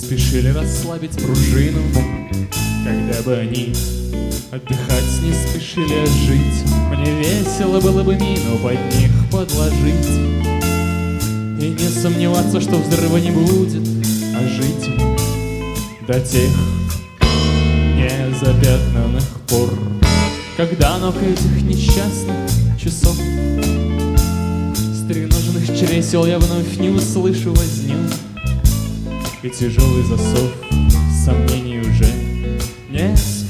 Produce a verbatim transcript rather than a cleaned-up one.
спешили расслабить пружину, когда бы они отдыхать не спешили, а жить. Мне весело было бы мину под них подложить и не сомневаться, что взрыва не будет, а жить до тех незапятнанных пор, когда ног этих несчастных часов стреноженных чресел я вновь не услышу возню, и тяжелый засов сомнений уже не